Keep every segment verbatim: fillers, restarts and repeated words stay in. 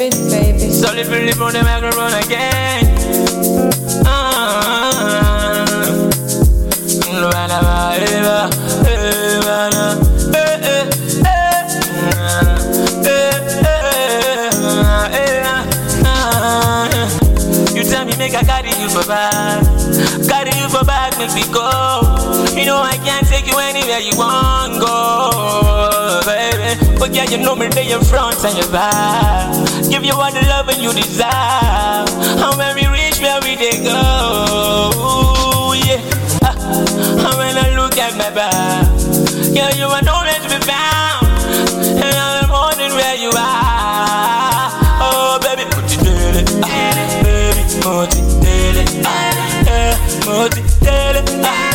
beat, baby. Solid for live on the microphone again. Ah, you tell me make I carry you for back, carry you for back, make me go. You know I can't take you anywhere you want go, baby. But yeah, you know me there in front and your back. Give you all the love and you desire. And when we reach where we they go, yeah. Ah, and when I look at my back, yeah, you are nowhere to be found. And I'm wondering where you are. Oh, baby, put you daily, ah, baby, put you daily, ah, yeah, put you daily, ah.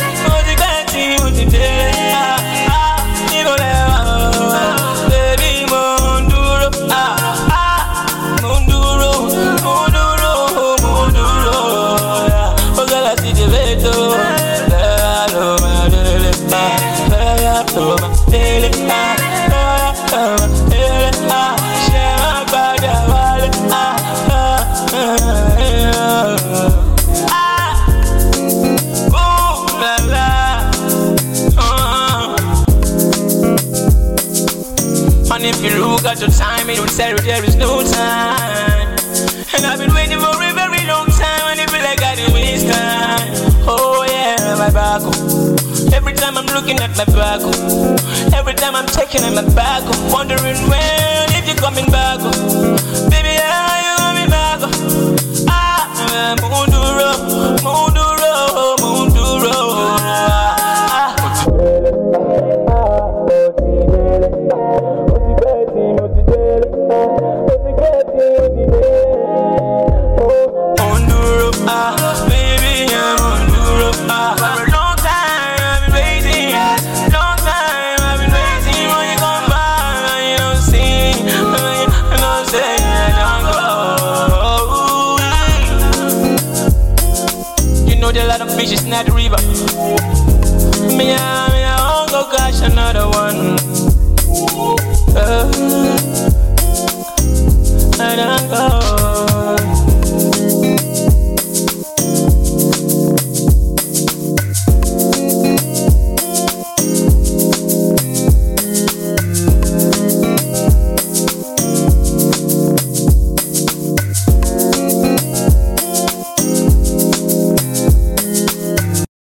And if you look at your time, it will tell you there is no time. And I've been waiting for a very long time, and it feel like I didn't waste time. Oh yeah, my back. Every time I'm looking at my back, every time I'm checking at my back, wondering when if you're coming back. Baby, are you coming back? Ah, Munduro, Munduro, Munduro. Fishes in the river. Me